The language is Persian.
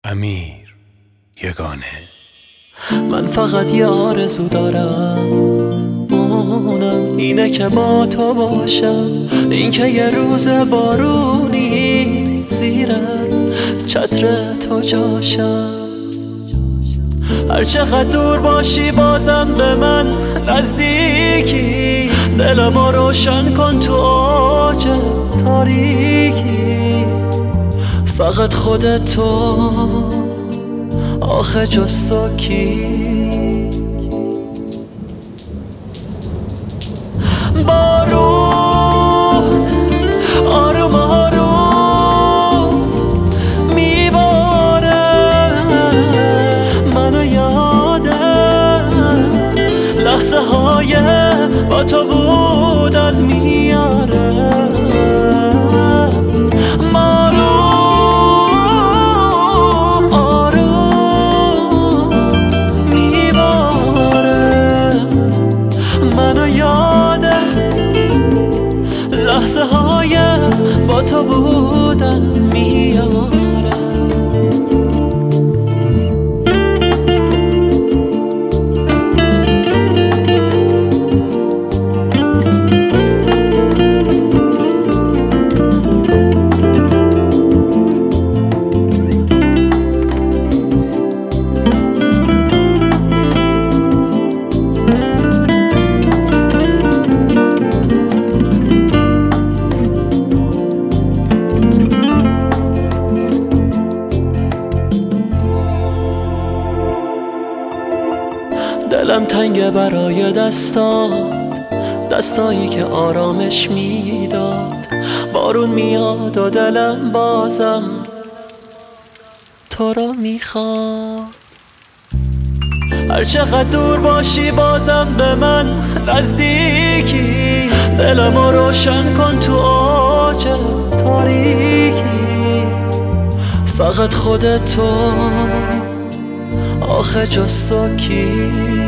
امیر یگانه. من فقط یه آرزو دارم، اونم اینه که با تو باشم، این که یه روز بارونی زیر چتر تو جاشم. هر چقدر دور باشی بازم به من نزدیکی، دلمو روشن کن تو اوج تاریکی. فقط خودت تو، آخه جز تو کی؟ بارون آروم آروم میباره، منو یادم لحظه های با تو بودن میاره. لحظه های با تو بودن میاره. دلم تنگه برای دستایی که آرامش میداد. بارون میاد و دلم بازم تو رو میخواد. هر چقدر دور باشی بازم به من نزدیکی، دلمو روشن کن تو اوج تاریکی. فقط خودت تو، آخه جز تو کی؟